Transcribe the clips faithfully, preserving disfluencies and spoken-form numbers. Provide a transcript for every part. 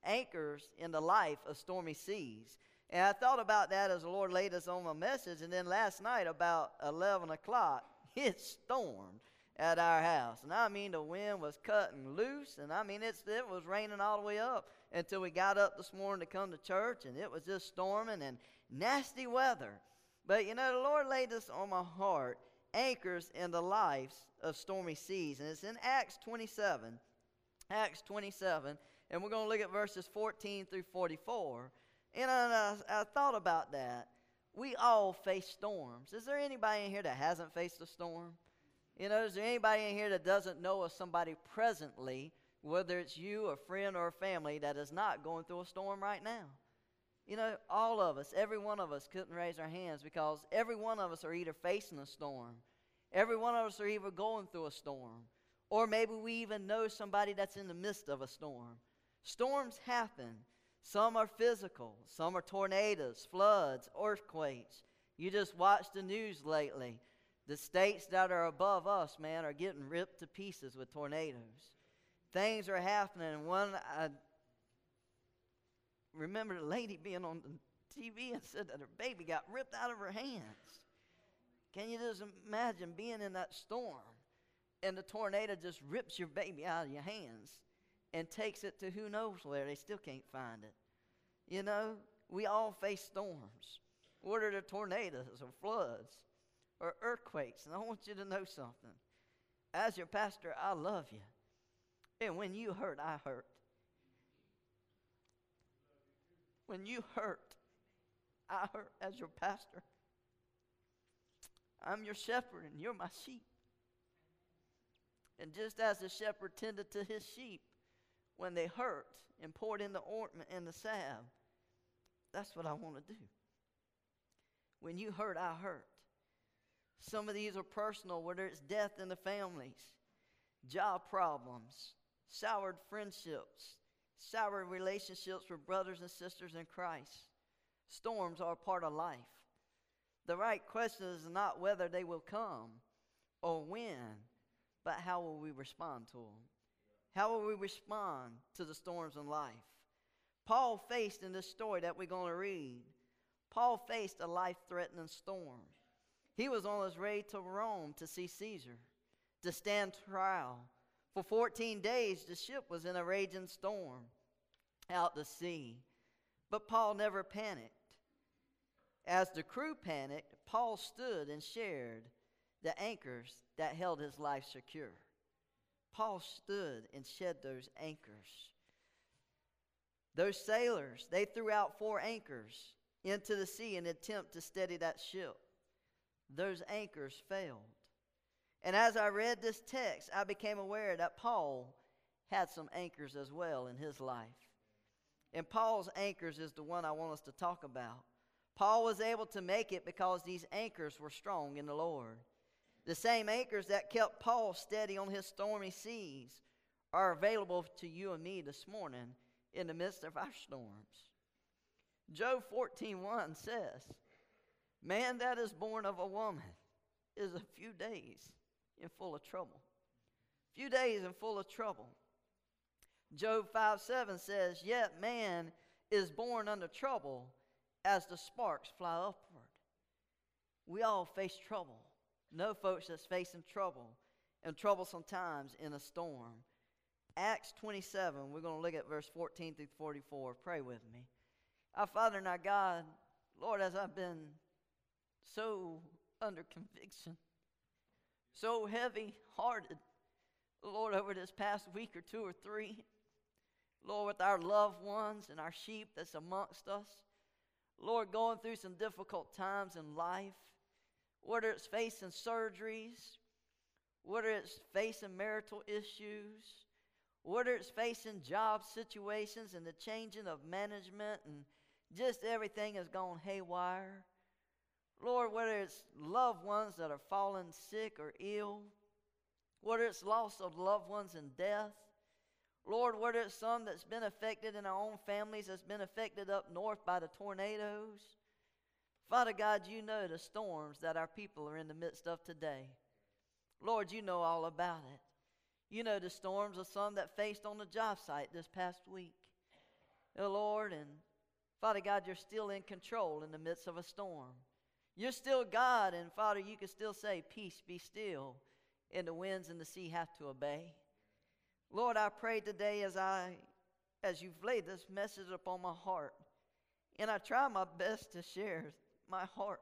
anchors in the life of stormy seas. And I thought about that as the Lord laid us on my message. And then last night about eleven o'clock, it stormed at our house. And I mean, the wind was cutting loose. And I mean, it's, it was raining all the way up until we got up this morning to come to church. And it was just storming and nasty weather. But, you know, the Lord laid this on my heart, anchors in the lives of stormy seas. And it's in Acts twenty-seven. Acts twenty-seven. And we're going to look at verses fourteen through forty-four. And I, I, I thought about that. We all face storms. Is there anybody in here that hasn't faced a storm? You know, is there anybody in here that doesn't know of somebody presently, whether it's you, a friend, or a family, that is not going through a storm right now? You know, all of us, every one of us couldn't raise our hands because every one of us are either facing a storm. Every one of us are either going through a storm. Or maybe we even know somebody that's in the midst of a storm. Storms happen. Some are physical. Some are tornadoes, floods, earthquakes. You just watched the news lately. The states that are above us, man, are getting ripped to pieces with tornadoes. Things are happening. One, I remember a lady being on the T V and said that her baby got ripped out of her hands. Can you just imagine being in that storm and the tornado just rips your baby out of your hands and takes it to who knows where? They still can't find it. You know, we all face storms. Whether they're tornadoes or floods or earthquakes. And I want you to know something. As your pastor, I love you. And when you hurt, I hurt. When you hurt, I hurt as your pastor. I'm your shepherd and you're my sheep. And just as the shepherd tended to his sheep when they hurt and poured in the ointment and the salve, that's what I want to do. When you hurt, I hurt. Some of these are personal, whether it's death in the families, job problems, soured friendships, soured relationships with brothers and sisters in Christ. Storms are a part of life. The right question is not whether they will come or when, but how will we respond to them? How will we respond to the storms in life? Paul faced in this story that we're going to read, Paul faced a life-threatening storm. He was on his way to Rome to see Caesar, to stand trial. For fourteen days, the ship was in a raging storm out to sea. But Paul never panicked. As the crew panicked, Paul stood and shared the anchors that held his life secure. Paul stood and shed those anchors. Those sailors, they threw out four anchors into the sea in an attempt to steady that ship. Those anchors failed. And as I read this text, I became aware that Paul had some anchors as well in his life. And Paul's anchors is the one I want us to talk about. Paul was able to make it because these anchors were strong in the Lord. The same anchors that kept Paul steady on his stormy seas are available to you and me this morning in the midst of our storms. Job fourteen one says, man that is born of a woman is a few days in full of trouble. Few days in full of trouble. Job five seven says, yet man is born under trouble as the sparks fly upward. We all face trouble. No folks that's facing trouble and troublesome times in a storm. Acts twenty-seven, we're going to look at verse fourteen through forty-four. Pray with me. Our Father and our God, Lord, as I've been so under conviction, so heavy-hearted, Lord, over this past week or two or three, Lord, with our loved ones and our sheep that's amongst us, Lord, going through some difficult times in life, whether it's facing surgeries, whether it's facing marital issues, whether it's facing job situations and the changing of management and just everything has gone haywire. Lord, whether it's loved ones that are fallen sick or ill, whether it's loss of loved ones in death, Lord, whether it's some that's been affected in our own families, that's been affected up north by the tornadoes. Father God, you know the storms that our people are in the midst of today. Lord, you know all about it. You know the storms of some that faced on the job site this past week. oh Lord, and Father God, you're still in control in the midst of a storm. You're still God, and Father, you can still say, peace, be still, and the winds and the sea have to obey. Lord, I pray today as I, as you've laid this message upon my heart, and I try my best to share my heart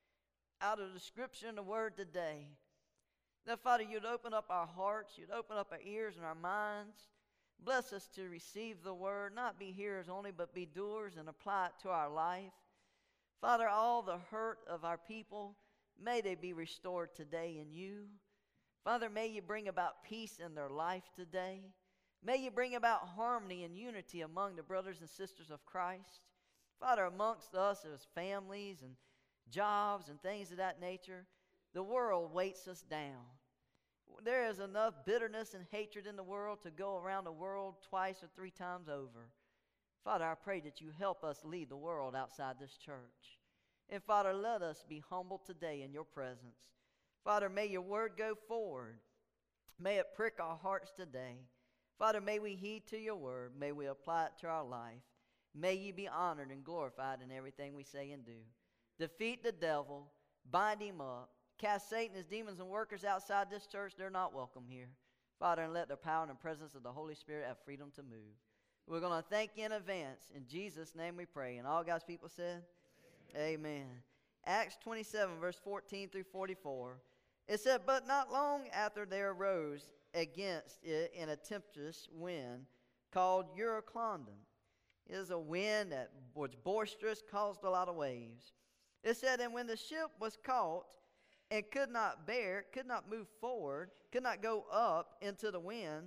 out of the scripture and the word today, that Father, you'd open up our hearts, you'd open up our ears and our minds. Bless us to receive the word, not be hearers only, but be doers and apply it to our life. Father, all the hurt of our people, may they be restored today in you. Father, may you bring about peace in their life today. May you bring about harmony and unity among the brothers and sisters of Christ. Father, amongst us as families and jobs and things of that nature, the world weights us down. There is enough bitterness and hatred in the world to go around the world twice or three times over. Father, I pray that you help us lead the world outside this church. And Father, let us be humble today in your presence. Father, may your word go forward. May it prick our hearts today. Father, may we heed to your word. May we apply it to our life. May you be honored and glorified in everything we say and do. Defeat the devil. Bind him up. Cast Satan, his demons, and workers outside this church. They're not welcome here. Father, and let the power and the presence of the Holy Spirit have freedom to move. We're going to thank you in advance. In Jesus' name we pray. And all God's people said, Amen. Amen. Acts twenty-seven, verse fourteen through forty-four. It said, but not long after there arose against it in a tempestuous wind called Euroclydon. It is a wind that was boisterous, caused a lot of waves. It said, and when the ship was caught and could not bear, could not move forward, could not go up into the wind,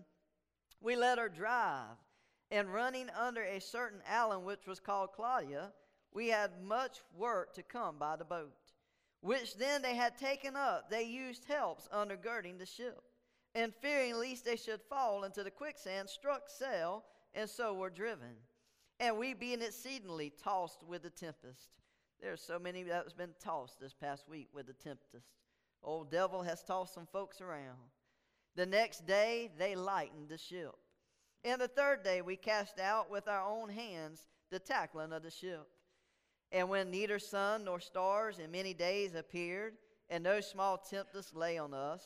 we let her drive. And running under a certain island which was called Claudia, we had much work to come by the boat. Which then they had taken up, they used helps undergirding the ship. And fearing lest they should fall into the quicksand, struck sail, and so were driven. And we being exceedingly tossed with the tempest. There's so many that has been tossed this past week with the tempest. Old devil has tossed some folks around. The next day they lightened the ship. And the third day we cast out with our own hands the tackling of the ship. And when neither sun nor stars in many days appeared, and no small tempest lay on us,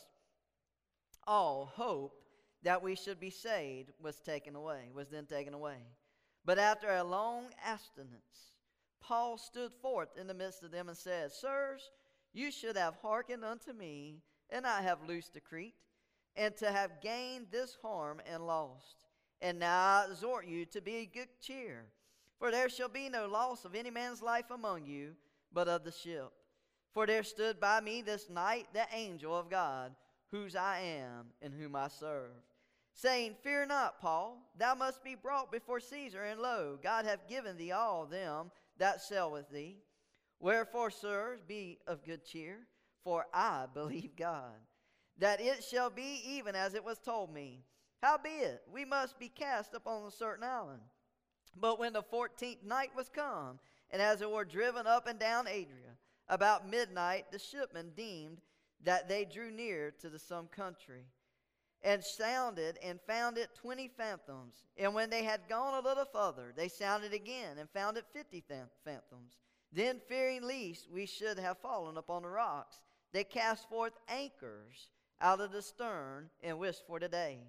all hope that we should be saved was taken away, was then taken away. But after a long abstinence, Paul stood forth in the midst of them and said, sirs, you should have hearkened unto me, and I have loosed the Crete, and to have gained this harm and lost. And now I exhort you to be of good cheer, for there shall be no loss of any man's life among you, but of the ship. For there stood by me this night the angel of God, whose I am and whom I serve, saying, fear not, Paul, thou must be brought before Caesar, and lo, God hath given thee all them that sail with thee. Wherefore, sirs, be of good cheer, for I believe God, that it shall be even as it was told me. Howbeit, we must be cast upon a certain island. But when the fourteenth night was come, and as it were driven up and down Adria, about midnight the shipmen deemed that they drew near to the some country, and sounded and found it twenty fathoms. And when they had gone a little further, they sounded again and found it fifty fathoms. Then, fearing lest we should have fallen upon the rocks, they cast forth anchors out of the stern and wished for the day.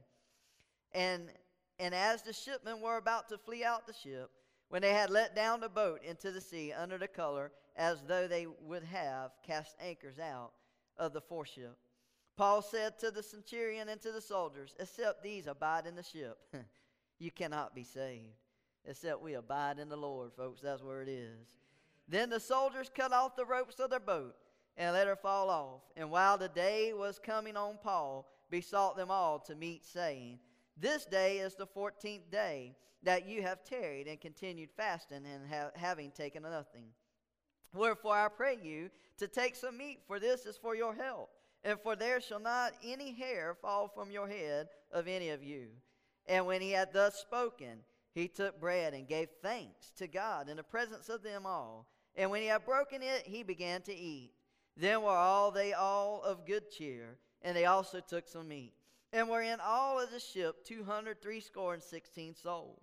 And and as the shipmen were about to flee out the ship, when they had let down the boat into the sea under the color, as though they would have cast anchors out of the foreship, Paul said to the centurion and to the soldiers, except these abide in the ship, you cannot be saved. Except we abide in the Lord, folks. That's where it is. Then the soldiers cut off the ropes of their boat and let her fall off. And while the day was coming on, Paul besought them all to meet, saying, this day is the fourteenth day that you have tarried and continued fasting and ha- having taken nothing. Wherefore I pray you to take some meat, for this is for your health. And for there shall not any hair fall from your head of any of you. And when he had thus spoken, he took bread and gave thanks to God in the presence of them all. And when he had broken it, he began to eat. Then were all they all of good cheer, and they also took some meat. And were in all of the ship two hundred threescore and sixteen souls.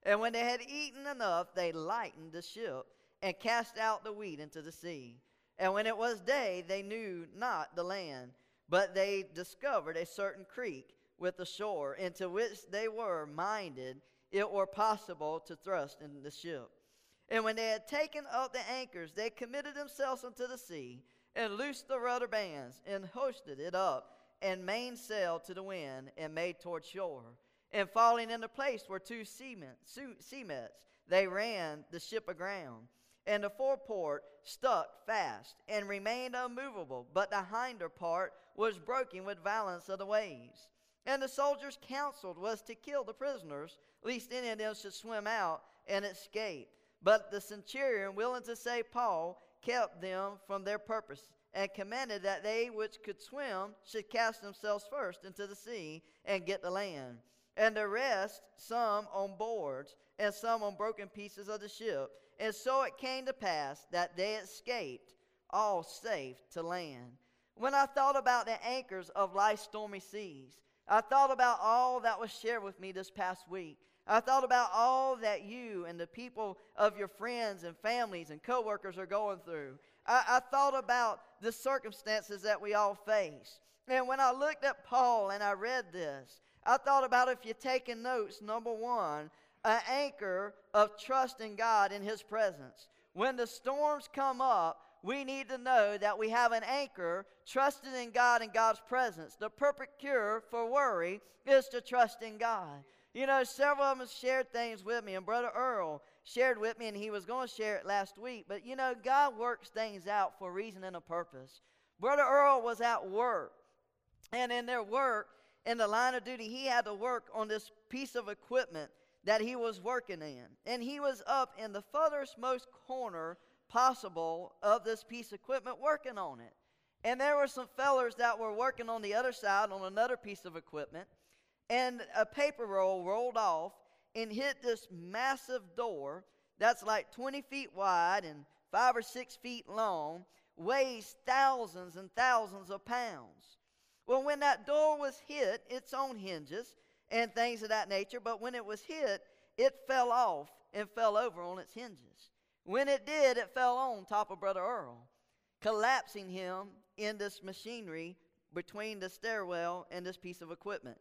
And when they had eaten enough, they lightened the ship and cast out the wheat into the sea. And when it was day, they knew not the land, but they discovered a certain creek with a shore, into which they were minded it were possible to thrust in the ship. And when they had taken up the anchors, they committed themselves unto the sea, and loosed the rudder bands, and hoisted it up, and mainsail to the wind, and made toward shore. And falling into place were two seamen, seamets, they ran the ship aground. And the forepart stuck fast, and remained unmovable, but the hinder part was broken with violence of the waves. And the soldiers counseled was to kill the prisoners, lest any of them should swim out and escape. But the centurion, willing to save Paul, kept them from their purpose, and commanded that they which could swim should cast themselves first into the sea and get the land. And the rest, some on boards, and some on broken pieces of the ship. And so it came to pass that they escaped, all safe to land. When I thought about the anchors of life's stormy seas, I thought about all that was shared with me this past week. I thought about all that you and the people of your friends and families and coworkers are going through. I, I thought about the circumstances that we all face. And when I looked at Paul and I read this, I thought about, if you're taking notes, number one, an anchor of trust in God in His presence. When the storms come up, we need to know that we have an anchor trusting in God and God's presence. The perfect cure for worry is to trust in God. You know, several of them shared things with me, and Brother Earl shared with me, and he was going to share it last week. But, you know, God works things out for a reason and a purpose. Brother Earl was at work, and in their work, in the line of duty, he had to work on this piece of equipment that he was working in. And he was up in the furthest most corner possible of this piece of equipment working on it. And there were some fellers that were working on the other side on another piece of equipment, and a paper roll rolled off and hit this massive door that's like twenty feet wide and five or six feet long, weighs thousands and thousands of pounds. Well, when that door was hit, it's on hinges and things of that nature, but when it was hit, it fell off and fell over on its hinges. When it did, it fell on top of Brother Earl, collapsing him in this machinery between the stairwell and this piece of equipment.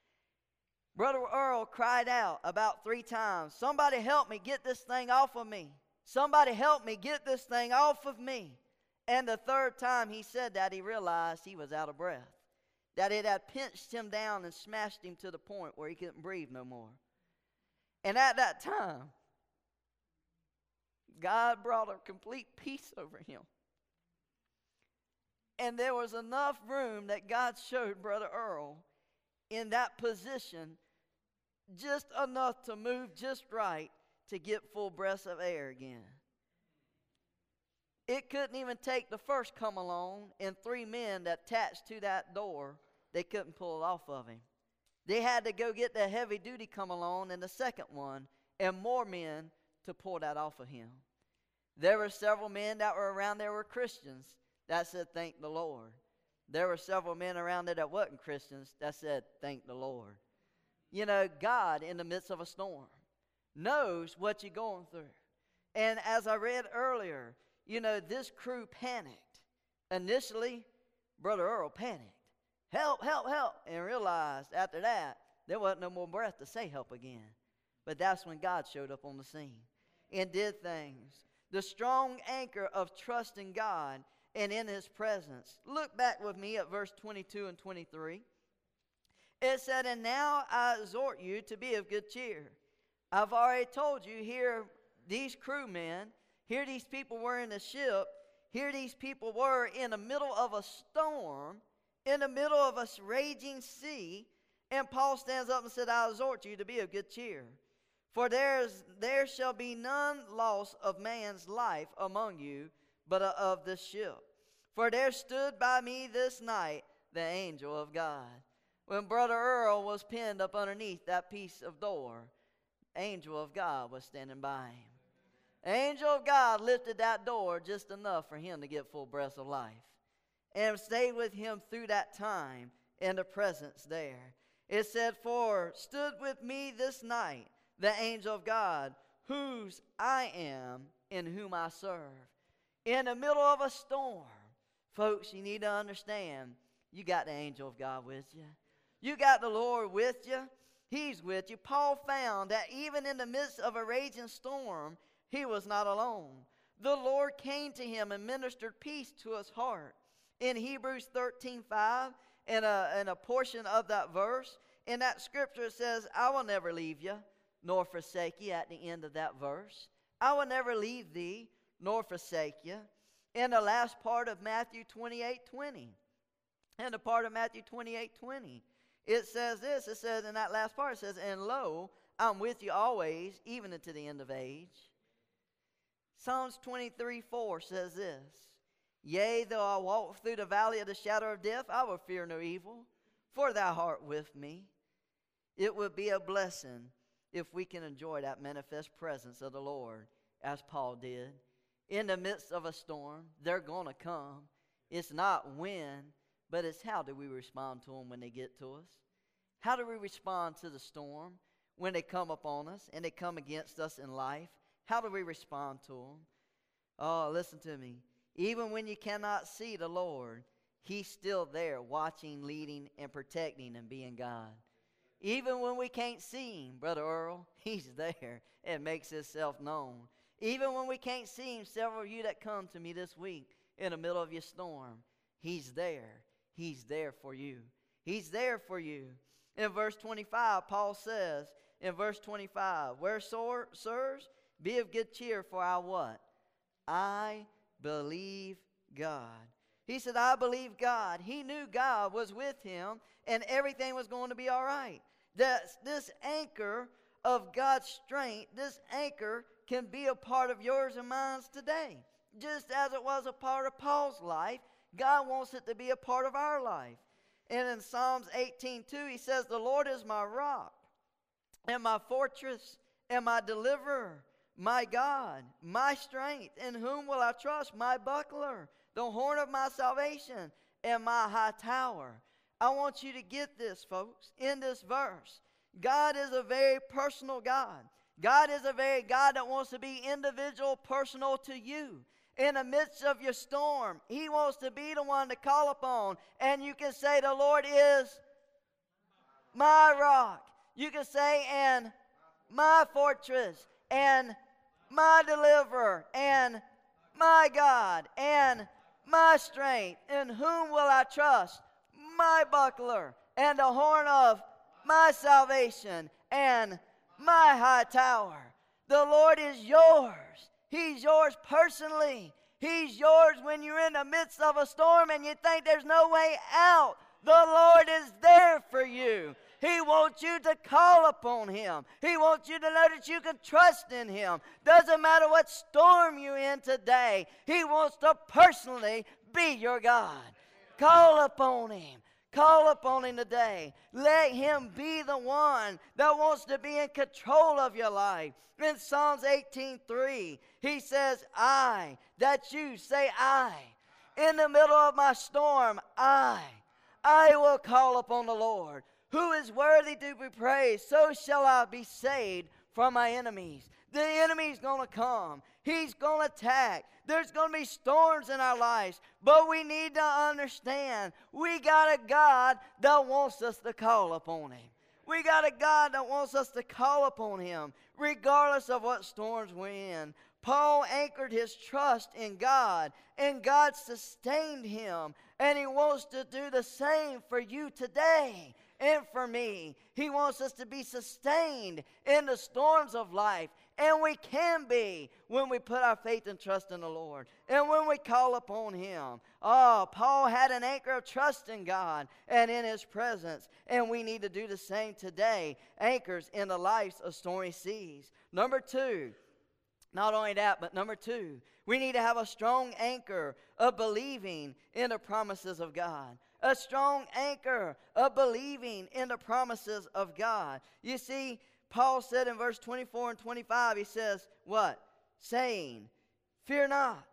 Brother Earl cried out about three times, "Somebody help me get this thing off of me. Somebody help me get this thing off of me." And the third time he said that, he realized he was out of breath, that it had pinched him down and smashed him to the point where he couldn't breathe no more. And at that time, God brought a complete peace over him. And there was enough room that God showed Brother Earl in that position, just enough to move just right to get full breaths of air again. It couldn't even take the first come along and three men that attached to that door, they couldn't pull it off of him. They had to go get the heavy duty come along and the second one and more men to pull that off of him. There were several men that were around there were Christians that said, "Thank the Lord." There were several men around there that wasn't Christians that said, "Thank the Lord." You know, God in the midst of a storm knows what you're going through. And as I read earlier, you know, this crew panicked. Initially, Brother Earl panicked. Help, help, help. And realized after that, there wasn't no more breath to say help again. But that's when God showed up on the scene and did things. The strong anchor of trust in God and in His presence. Look back with me at verse twenty-two and twenty-three. It said, "And now I exhort you to be of good cheer. I've already told you, here these crewmen, here these people were in the ship, here these people were in the middle of a storm, in the middle of a raging sea." And Paul stands up and said, "I exhort you to be of good cheer. For there's, there shall be none loss of man's life among you, but of this ship. For there stood by me this night the angel of God." When Brother Earl was pinned up underneath that piece of door, the angel of God was standing by him. The angel of God lifted that door just enough for him to get full breaths of life, and stayed with him through that time in the presence there. It said, "For stood with me this night the angel of God, whose I am and whom I serve. In the middle of a storm, folks, you need to understand, you got the angel of God with you. You got the Lord with you. He's with you. Paul found that even in the midst of a raging storm, he was not alone. The Lord came to him and ministered peace to his heart. In Hebrews thirteen five, in a, in a portion of that verse, in that scripture it says, I will never leave you, nor forsake you, at the end of that verse. I will never leave thee, nor forsake you. In the last part of Matthew twenty-eight twenty, in the part of Matthew twenty-eight twenty, it says this, it says in that last part, it says, and lo, I'm with you always, even unto the end of age. Psalms twenty-three four says this, yea, though I walk through the valley of the shadow of death, I will fear no evil, for thou art with me. It would be a blessing if we can enjoy that manifest presence of the Lord, as Paul did. In the midst of a storm, they're going to come. It's not when, but it's how do we respond to them when they get to us. How do we respond to the storm when they come upon us and they come against us in life? How do we respond to them? Oh, listen to me. Even when you cannot see the Lord, He's still there watching, leading, and protecting and being God. Even when we can't see Him, Brother Earl, He's there and makes Himself known. Even when we can't see Him, several of you that come to me this week in the middle of your storm, He's there. He's there for you. He's there for you. In verse twenty-five, Paul says, in verse twenty-five, wherefore, sirs, be of good cheer, for I what? I believe God. He said, I believe God. He knew God was with him and everything was going to be all right. This, this anchor of God's strength, this anchor can be a part of yours and mine today. Just as it was a part of Paul's life, God wants it to be a part of our life. And in Psalms eighteen two, he says, the Lord is my rock and my fortress and my deliverer, my God, my strength. In whom will I trust? My buckler, the horn of my salvation, and my high tower. I want you to get this, folks, in this verse. God is a very personal God. God is a very God that wants to be individual, personal to you. In the midst of your storm, He wants to be the one to call upon. And you can say, the Lord is my rock. You can say, and my fortress, and my deliverer, and my God, and my strength. In whom will I trust? My buckler, and the horn of my salvation, and my high tower. The Lord is yours. He's yours personally. He's yours when you're in the midst of a storm and you think there's no way out. The Lord is there for you. He wants you to call upon Him. He wants you to know that you can trust in Him. Doesn't matter what storm you're in today. He wants to personally be your God. Call upon Him. Call upon Him today. Let Him be the one that wants to be in control of your life. In Psalms eighteen three, he says, I, that you say I. In the middle of my storm, I, I will call upon the Lord, who is worthy to be praised. So shall I be saved from my enemies. The enemy's going to come. He's going to attack. There's going to be storms in our lives. But we need to understand we got a God that wants us to call upon Him. We got a God that wants us to call upon Him regardless of what storms we're in. Paul anchored his trust in God, and God sustained him. And He wants to do the same for you today and for me. He wants us to be sustained in the storms of life. And we can be when we put our faith and trust in the Lord. And when we call upon Him. Oh, Paul had an anchor of trust in God and in His presence. And we need to do the same today. Anchors in the lives of stormy seas. Number two, not only that, but number two, we need to have a strong anchor of believing in the promises of God. A strong anchor of believing in the promises of God. You see, Paul said in verse twenty-four and twenty-five, he says, what? Saying, fear not,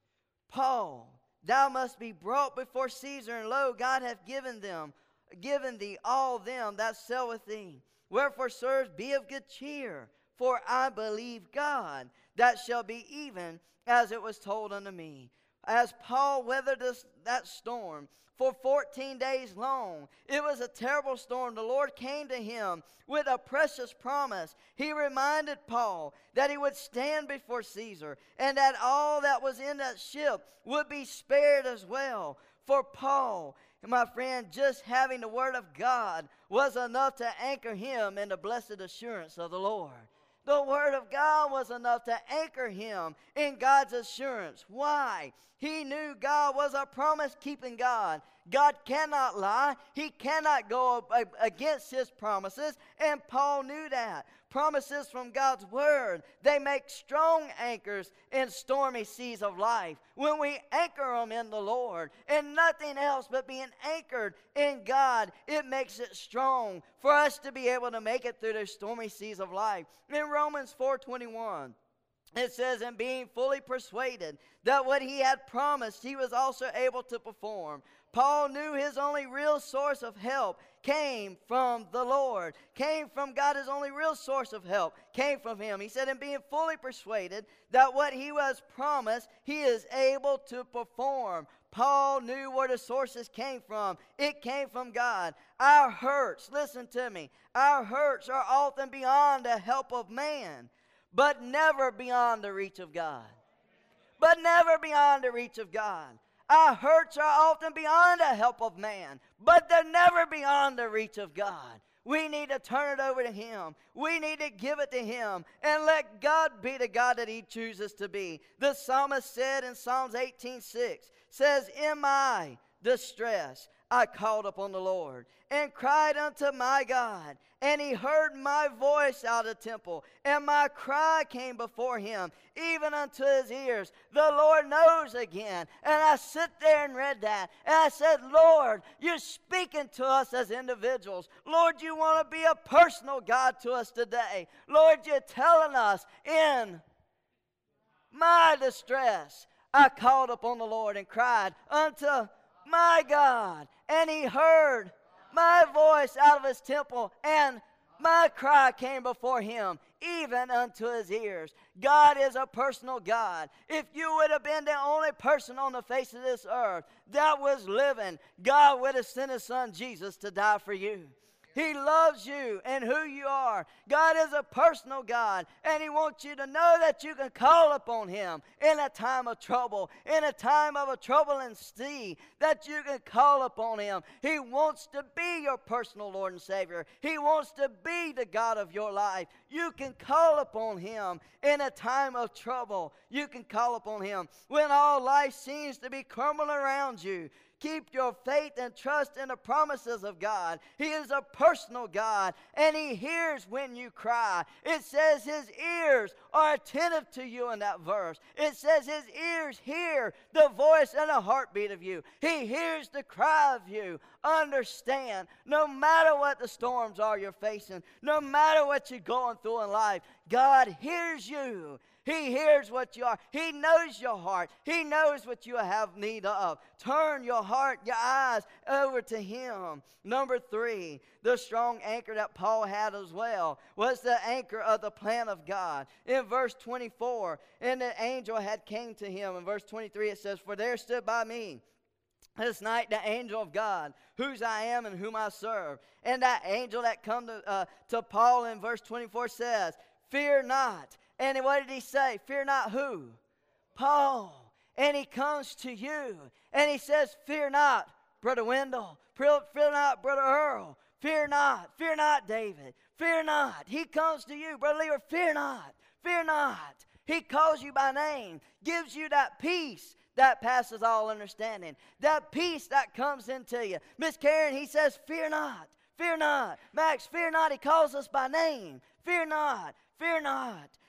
Paul, thou must be brought before Caesar, and lo, God hath given them, given thee all them that sell with thee, Wherefore, sirs, be of good cheer, for I believe God, that shall be even as it was told unto me. As Paul weathered this, that storm for fourteen days long, it was a terrible storm. The Lord came to him with a precious promise. He reminded Paul that he would stand before Caesar, and that all that was in that ship would be spared as well. For Paul, my friend, just having the word of God was enough to anchor him in the blessed assurance of the Lord. The word of God was enough to anchor him in God's assurance. Why? He knew God was a promise-keeping God. God cannot lie. He cannot go against his promises, and Paul knew that. Promises from God's word, they make strong anchors in stormy seas of life. When we anchor them in the Lord and nothing else but being anchored in God, it makes it strong for us to be able to make it through those stormy seas of life. In Romans four twenty-one, it says, and being fully persuaded that what he had promised he was also able to perform. Paul knew his only real source of help came from the Lord, came from God. His only real source of help came from him. He said, and being fully persuaded that what he was promised, he is able to perform. Paul knew where the sources came from. It came from God. Our hurts, listen to me, our hurts are often beyond the help of man, but never beyond the reach of God. But never beyond the reach of God. Our hurts are often beyond the help of man, but they're never beyond the reach of God. We need to turn it over to him. We need to give it to him and let God be the God that he chooses to be. The psalmist said in Psalms eighteen six, says, in my distress I called upon the Lord and cried unto my God, and he heard my voice out of the temple, and my cry came before him, even unto his ears. The Lord knows again. And I sit there and read that, and I said, Lord, you're speaking to us as individuals. Lord, you want to be a personal God to us today. Lord, you're telling us, in my distress, I called upon the Lord and cried unto my God, and he heard my voice out of his temple, and my cry came before him, even unto his ears. God is a personal God. If you would have been the only person on the face of this earth that was living, God would have sent his son Jesus to die for you. He loves you and who you are. God is a personal God, and he wants you to know that you can call upon him in a time of trouble, in a time of a troubling sea, that you can call upon him. He wants to be your personal Lord and Savior. He wants to be the God of your life. You can call upon him in a time of trouble. You can call upon him when all life seems to be crumbling around you. Keep your faith and trust in the promises of God. He is a personal God, and he hears when you cry. It says his ears are attentive to you in that verse. It says his ears hear the voice and the heartbeat of you. He hears the cry of you. Understand, no matter what the storms are you're facing, no matter what you're going through in life, God hears you. He hears what you are. He knows your heart. He knows what you have need of. Turn your heart, your eyes over to him. Number three, the strong anchor that Paul had as well was the anchor of the plan of God. In verse twenty-four, and the angel had came to him. In verse twenty-three it says, for there stood by me this night the angel of God, whose I am and whom I serve. And that angel that come to, uh, to Paul in verse twenty-four says, fear not. And what did he say? Fear not who? Paul. And he comes to you and he says, fear not, Brother Wendell. Fear, fear not, Brother Earl. Fear not. Fear not, David. Fear not. He comes to you, Brother Lever. Fear not. Fear not. He calls you by name, gives you that peace that passes all understanding, that peace that comes into you. Miss Karen, he says, fear not. Fear not. Max, fear not. He calls us by name. Fear not. Fear not.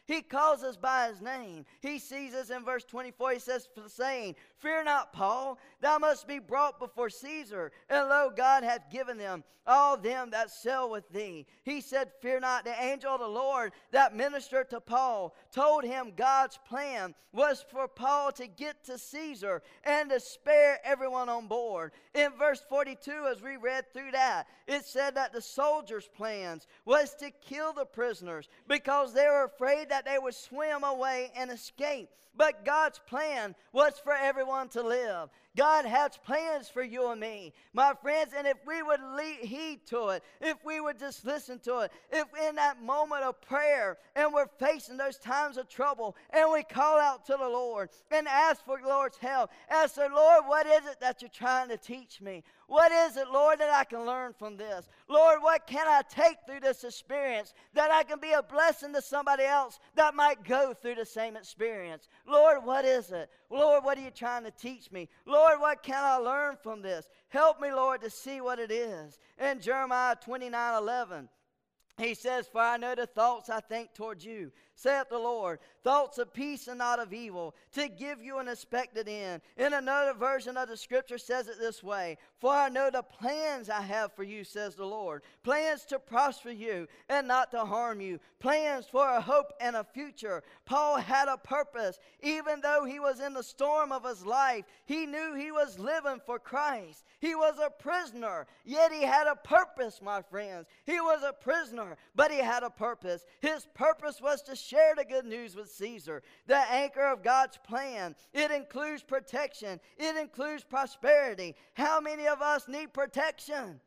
He calls us by his name. He sees us in verse twenty-four. He says, saying, fear not, Paul, thou must be brought before Caesar. And lo, God hath given them all them that sail with thee. He said, fear not. The angel of the Lord that ministered to Paul told him God's plan was for Paul to get to Caesar and to spare everyone on board. In verse forty-two, as we read through that, it said that the soldiers' plans was to kill the prisoners because they were afraid that they would swim away and escape. But God's plan was for everyone to live. God has plans for you and me, my friends, and if we would heed to it, if we would just listen to it, if in that moment of prayer and we're facing those times of trouble and we call out to the Lord and ask for the Lord's help, ask the Lord, what is it that you're trying to teach me? What is it, Lord, that I can learn from this? Lord, what can I take through this experience that I can be a blessing to somebody else that might go through the same experience? Lord, what is it? Lord, what are you trying to teach me? Lord, what can I learn from this? Help me, Lord, to see what it is. In Jeremiah twenty-nine eleven, he says, for I know the thoughts I think toward you, saith the Lord, thoughts of peace and not of evil, to give you an expected end. In another version of the scripture says it this way, for I know the plans I have for you, says the Lord, plans to prosper you and not to harm you, plans for a hope and a future. Paul had a purpose. Even though he was in the storm of his life, he knew he was living for Christ. He was a prisoner, yet he had a purpose, my friends. He was a prisoner, but he had a purpose. His purpose was to share the good news with Caesar, the anchor of God's plan. It includes protection. It includes prosperity. How many of us need protection?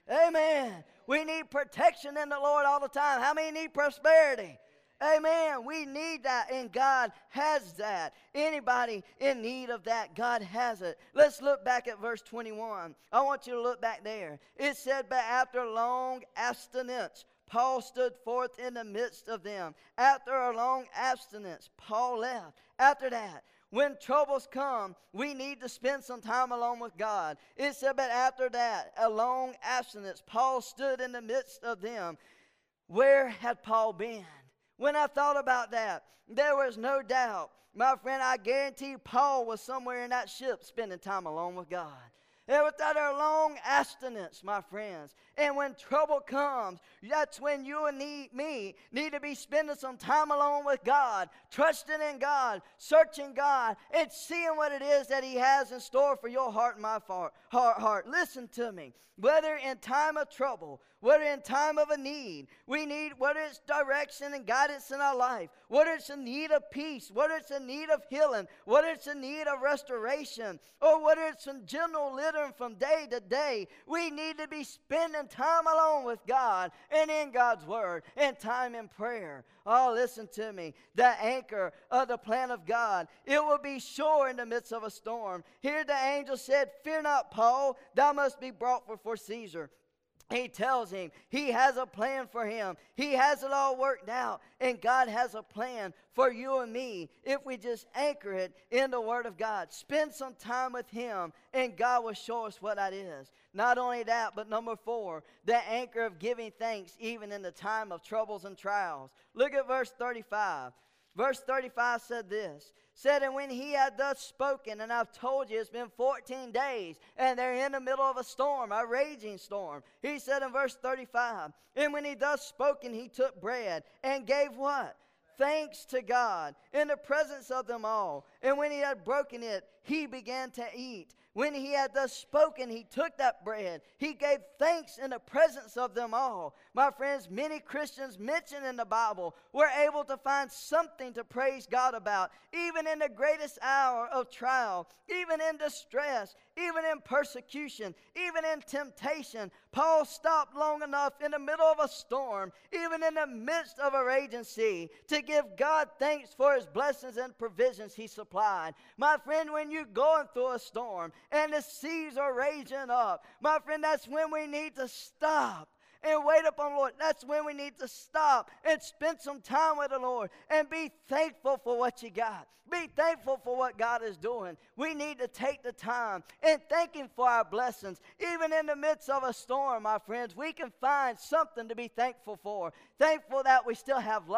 Amen. We need protection in the Lord all the time. How many need prosperity? Amen. We need that, and God has that. Anybody in need of that, God has it. Let's look back at verse twenty-one. I want you to look back there. It said, but after long abstinence, Paul stood forth in the midst of them. After a long abstinence, Paul left. After that, when troubles come, we need to spend some time alone with God. It said, but after that, a long abstinence, Paul stood in the midst of them. Where had Paul been? When I thought about that, there was no doubt, my friend, I guarantee Paul was somewhere in that ship spending time alone with God. There was that long abstinence, my friends. And when trouble comes, that's when you and me need to be spending some time alone with God, trusting in God, searching God, and seeing what it is that he has in store for your heart and my heart. heart. Listen to me. Whether in time of trouble, whether in time of a need, we need, whether it's direction and guidance in our life, whether it's a need of peace, whether it's a need of healing, whether it's a need of restoration, or whether it's in general living from day to day, we need to be spending time alone with God and in God's word and time in prayer. Oh, listen to me. The anchor of the plan of God, it will be sure in the midst of a storm. Here the angel said, fear not, Paul, thou must be brought before Caesar. He tells him he has a plan for him. He has it all worked out. And God has a plan for you and me if we just anchor it in the Word of God. Spend some time with him and God will show us what that is. Not only that, but number four, the anchor of giving thanks even in the time of troubles and trials. Look at verse thirty-five. Verse thirty-five said this. Said, and when he had thus spoken, and I've told you it's been fourteen days, and they're in the middle of a storm, a raging storm. He said in verse thirty-five, and when he thus spoken, he took bread and gave what? Thanks to God in the presence of them all. And when he had broken it, he began to eat. When he had thus spoken, he took that bread. He gave thanks in the presence of them all. My friends, many Christians mentioned in the Bible were able to find something to praise God about, even in the greatest hour of trial, even in distress, even in persecution, even in temptation. Paul stopped long enough in the middle of a storm, even in the midst of a raging sea, to give God thanks for his blessings and provisions he supplied. My friend, when you're going through a storm and the seas are raging up, my friend, that's when we need to stop and wait upon the Lord. That's when we need to stop and spend some time with the Lord and be thankful for what you got. Be thankful for what God is doing. We need to take the time and thank him for our blessings. Even in the midst of a storm, my friends, we can find something to be thankful for. Thankful that we still have life.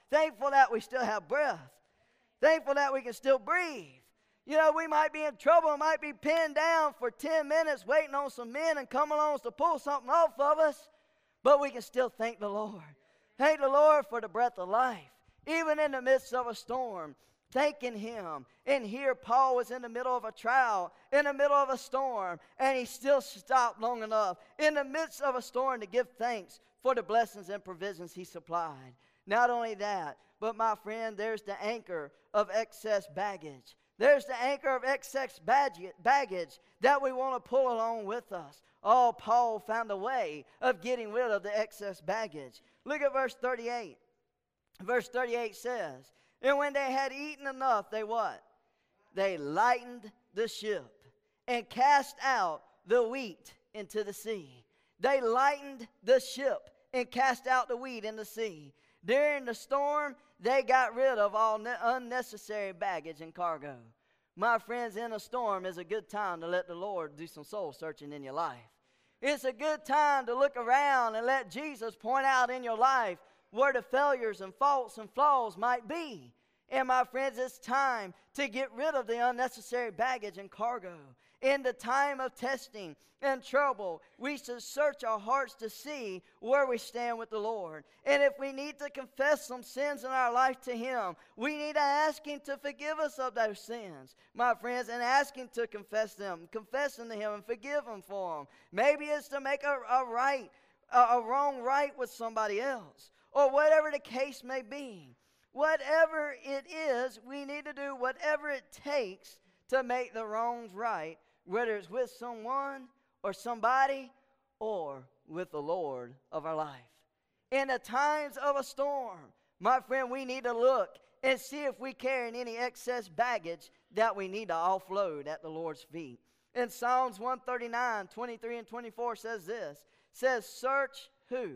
Thankful that we still have breath. Thankful that we can still breathe. You know, we might be in trouble, might be pinned down for ten minutes waiting on some men and come along to pull something off of us, but we can still thank the Lord. Thank the Lord for the breath of life. Even in the midst of a storm, thanking Him. And here Paul was in the middle of a trial, in the middle of a storm, and he still stopped long enough in the midst of a storm to give thanks for the blessings and provisions He supplied. Not only that, but my friend, there's the anchor of excess baggage. There's the anchor of excess baggage that we want to pull along with us. Oh, Paul found a way of getting rid of the excess baggage. Look at verse thirty-eight. Verse thirty-eight says, and when they had eaten enough, they what? They lightened the ship and cast out the wheat into the sea. They lightened the ship and cast out the wheat in the sea. During the storm, they got rid of all ne- unnecessary baggage and cargo. My friends, in a storm is a good time to let the Lord do some soul searching in your life. It's a good time to look around and let Jesus point out in your life where the failures and faults and flaws might be. And my friends, it's time to get rid of the unnecessary baggage and cargo. In the time of testing and trouble, we should search our hearts to see where we stand with the Lord. And if we need to confess some sins in our life to Him, we need to ask Him to forgive us of those sins, my friends, and ask Him to confess them, confess them to Him and forgive Him for them. Maybe it's to make a, a right, a, a wrong right with somebody else, or whatever the case may be. Whatever it is, we need to do whatever it takes to make the wrongs right, whether it's with someone or somebody or with the Lord of our life. In the times of a storm, my friend, we need to look and see if we carry any excess baggage that we need to offload at the Lord's feet. In Psalms one thirty-nine, twenty-three and twenty-four says this, says, search who?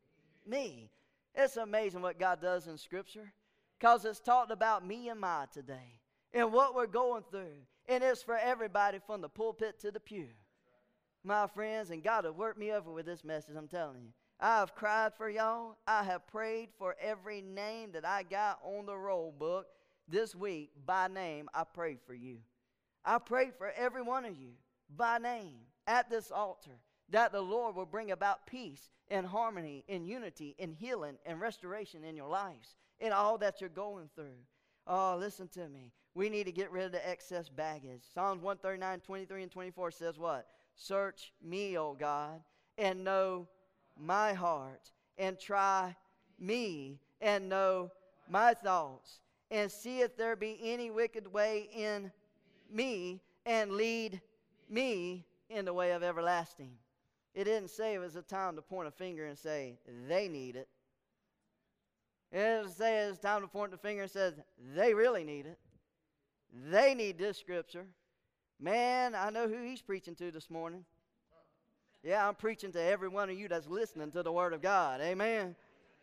Me. It's amazing what God does in Scripture, because it's talked about me and my today and what we're going through. And it's for everybody from the pulpit to the pew. My friends, and God will work me over with this message, I'm telling you. I have cried for y'all. I have prayed for every name that I got on the roll book this week by name. I prayed for you. I prayed for every one of you by name at this altar, that the Lord will bring about peace and harmony and unity and healing and restoration in your lives and all that you're going through. Oh, listen to me. We need to get rid of the excess baggage. Psalms one thirty-nine, twenty-three and twenty-four says what? Search me, O God, and know my heart, and try me, and know my thoughts, and see if there be any wicked way in me, and lead me in the way of everlasting. It didn't say it was a time to point a finger and say, they need it. It doesn't say it's time to point the finger and say, they really need it. They need this scripture. Man, I know who he's preaching to this morning. Yeah, I'm preaching to every one of you that's listening to the Word of God. Amen.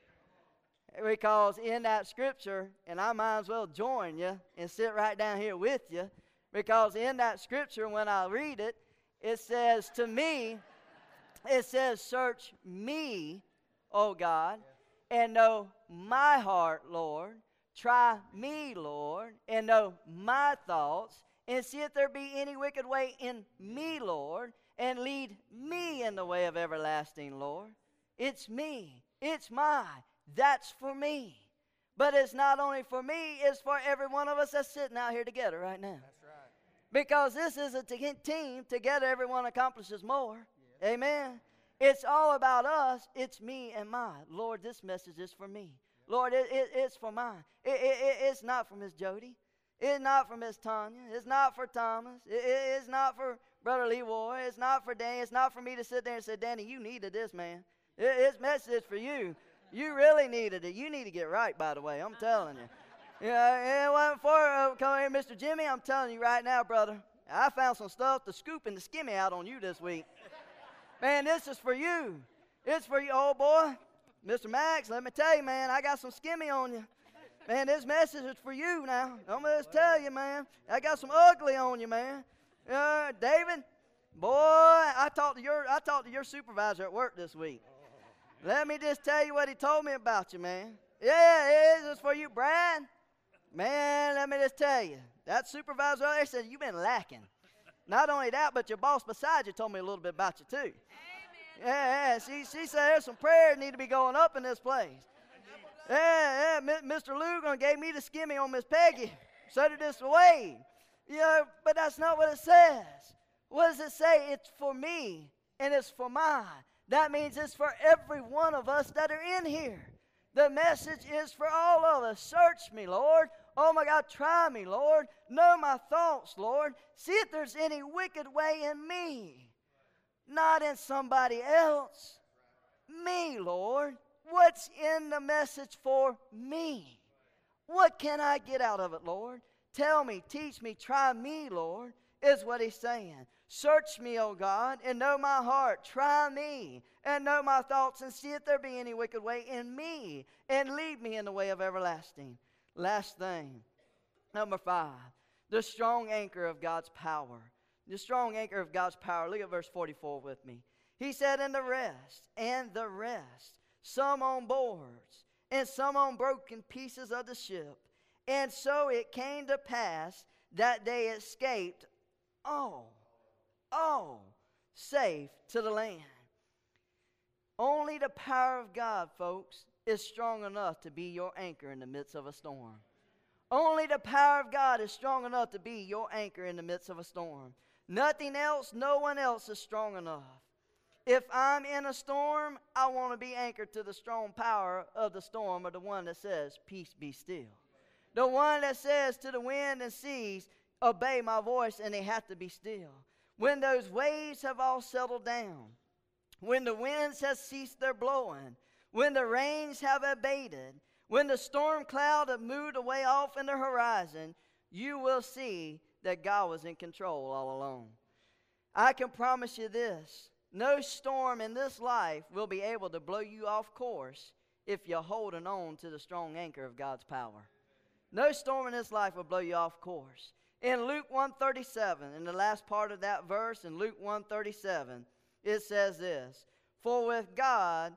Because in that scripture, and I might as well join you and sit right down here with you, because in that scripture, when I read it, it says to me, it says, search me, O God, and know my heart, Lord. Try me, Lord, and know my thoughts, and see if there be any wicked way in me, Lord, and lead me in the way of everlasting, Lord. It's me. It's my. That's for me. But it's not only for me, it's for every one of us that's sitting out here together right now. That's right. Because this is a t- team. Together, everyone accomplishes more. Yes. Amen. It's all about us. It's me and mine. Lord, this message is for me. Lord, it, it, it's for mine. It, it, it, it's not for Miss Jody. It's not for Miss Tanya. It's not for Thomas. It, it, it's not for Brother Leroy. It's not for Danny. It's not for me to sit there and say, Danny, you needed this, man. It, this message is for you. You really needed it. You need to get right, by the way. I'm telling you. You know, it wasn't for, uh, come here, Mister Jimmy. I'm telling you right now, brother. I found some stuff to scoop and to skimmy out on you this week. Man, this is for you. It's for you, old boy. Mister Max, let me tell you, man, I got some skimmy on you. Man, this message is for you now. I'm going to tell you, man. I got some ugly on you, man. Uh, David, boy, I talked to your I talked to your supervisor at work this week. Let me just tell you what he told me about you, man. Yeah, it is. It's for you, Brad. Man, let me just tell you. That supervisor out there said, you've been lacking. Not only that, but your boss beside you told me a little bit about you, too. Amen. Yeah, yeah. She, she said there's some prayers need to be going up in this place. Yeah, yeah. Mister Lugan gave me the skimmy on Miss Peggy. Set it this way. You know, but that's not what it says. What does it say? It's for me, and it's for mine. That means it's for every one of us that are in here. The message is for all of us. Search me, Lord. Oh, my God, try me, Lord. Know my thoughts, Lord. See if there's any wicked way in me. Not in somebody else. Me, Lord. What's in the message for me? What can I get out of it, Lord? Tell me, teach me, try me, Lord, is what he's saying. Search me, O God, and know my heart. Try me and know my thoughts, and see if there be any wicked way in me, and lead me in the way of everlasting. Last thing, number five, the strong anchor of God's power. The strong anchor of God's power. Look at verse forty-four with me. He said, and the rest, and the rest, some on boards, and some on broken pieces of the ship. And so it came to pass that they escaped all, all safe to the land. Only the power of God, folks, is strong enough to be your anchor in the midst of a storm. Only the power of God is strong enough to be your anchor in the midst of a storm. Nothing else, no one else is strong enough. If I'm in a storm, I want to be anchored to the strong power of the storm, or the one that says, peace be still. The one that says to the wind and seas, obey my voice, and they have to be still. When those waves have all settled down, when the winds have ceased their blowing, when the rains have abated, when the storm cloud have moved away off in the horizon, you will see that God was in control all along. I can promise you this. No storm in this life will be able to blow you off course if you're holding on to the strong anchor of God's power. No storm in this life will blow you off course. In Luke one thirty-seven, in the last part of that verse, in Luke one thirty-seven, it says this, for with God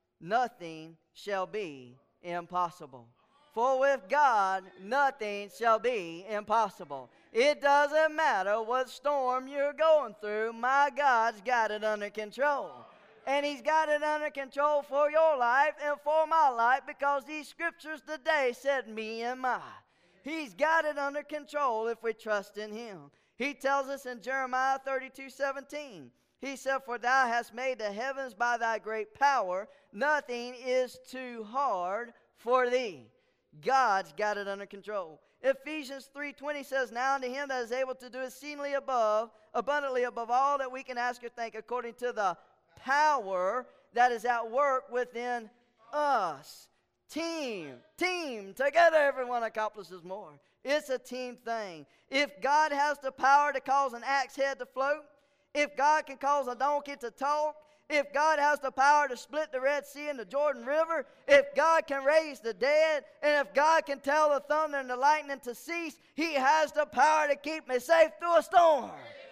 nothing shall be impossible. For with God nothing shall be impossible. It doesn't matter what storm you're going through, my God's got it under control. And he's got it under control for your life and for my life, because these scriptures today said me and my. He's got it under control if we trust in him. He tells us in Jeremiah thirty-two seventeen, he said, for thou hast made the heavens by thy great power, nothing is too hard for thee. God's got it under control. Ephesians three twenty says, now unto him that is able to do exceedingly above, abundantly above all that we can ask or think, according to the power that is at work within us. Team, team, together everyone accomplishes more. It's a team thing. If God has the power to cause an axe head to float, if God can cause a donkey to talk, if God has the power to split the Red Sea and the Jordan River, if God can raise the dead, and if God can tell the thunder and the lightning to cease, he has the power to keep me safe through a storm.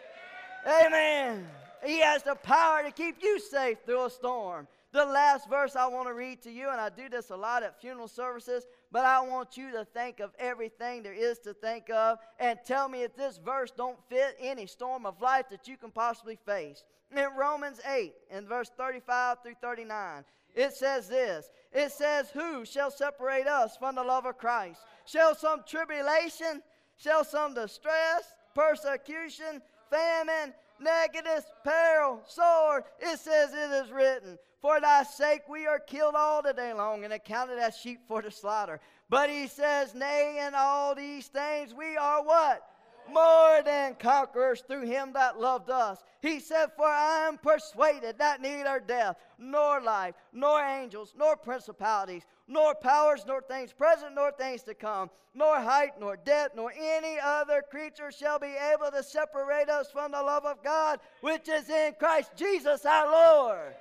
Amen. Amen. He has the power to keep you safe through a storm. The last verse I want to read to you, and I do this a lot at funeral services, but I want you to think of everything there is to think of and tell me if this verse don't fit any storm of life that you can possibly face. In Romans eight, in verse thirty-five through thirty-nine, it says this. It says, who shall separate us from the love of Christ? Shall some tribulation, shall some distress, persecution, famine, nakedness, peril, sword? It says it is written, for thy sake we are killed all the day long and accounted as sheep for the slaughter. But he says, nay, in all these things we are what? More than conquerors through him that loved us. He said, for I am persuaded that neither death, nor life, nor angels, nor principalities, nor powers, nor things present, nor things to come, nor height, nor depth, nor any other creature shall be able to separate us from the love of God, which is in Christ Jesus our Lord.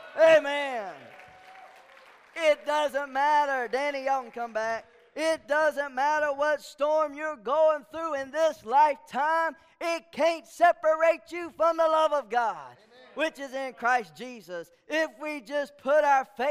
Amen. It doesn't matter. Danny, y'all can come back. It doesn't matter what storm you're going through in this lifetime. It can't separate you from the love of God, amen, which is in Christ Jesus. If we just put our faith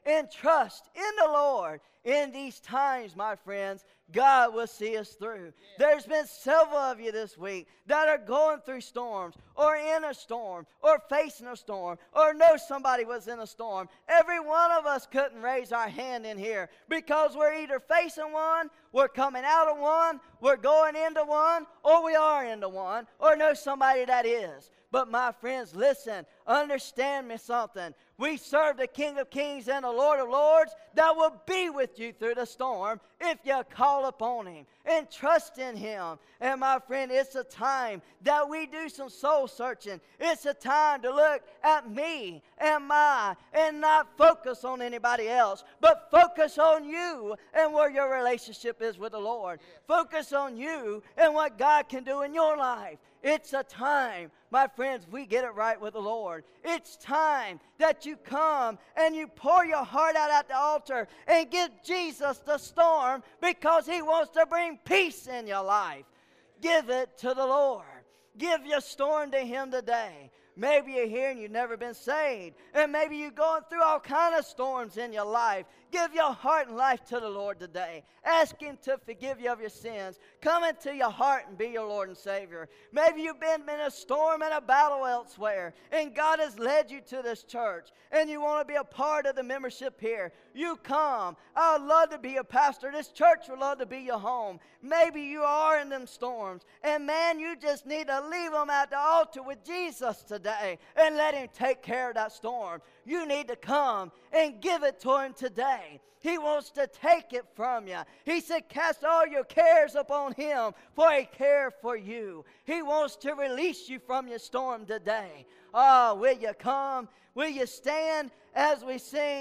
and trust in the Lord. In these times, my friends, God will see us through. Yeah. There's been several of you this week that are going through storms, or in a storm, or facing a storm, or know somebody was in a storm. Every one of us couldn't raise our hand in here because we're either facing one, we're coming out of one, we're going into one, or we are into one, or know somebody that is. But my friends, listen, understand me something. We serve the King of Kings and the Lord of Lords that will be with you through the storm if you call upon Him and trust in Him. And my friend, it's a time that we do some soul searching. It's a time to look at me and my and not focus on anybody else, but focus on you and where your relationship is with the Lord. Focus on you and what God can do in your life. It's a time, my friends, we get it right with the Lord. It's time that you come and you pour your heart out at the altar and give Jesus the storm because He wants to bring peace in your life. Give it to the Lord. Give your storm to Him today. Maybe you're here and you've never been saved. And maybe you're going through all kinds of storms in your life. Give your heart and life to the Lord today. Ask Him to forgive you of your sins. Come into your heart and be your Lord and Savior. Maybe you've been in a storm and a battle elsewhere, and God has led you to this church, and you want to be a part of the membership here. You come. I would love to be a pastor. This church would love to be your home. Maybe you are in them storms, and man, you just need to leave them at the altar with Jesus today and let Him take care of that storm. You need to come and give it to Him today. He wants to take it from you. He said, cast all your cares upon Him, for He cares for you. He wants to release you from your storm today. Oh, will you come? Will you stand as we sing?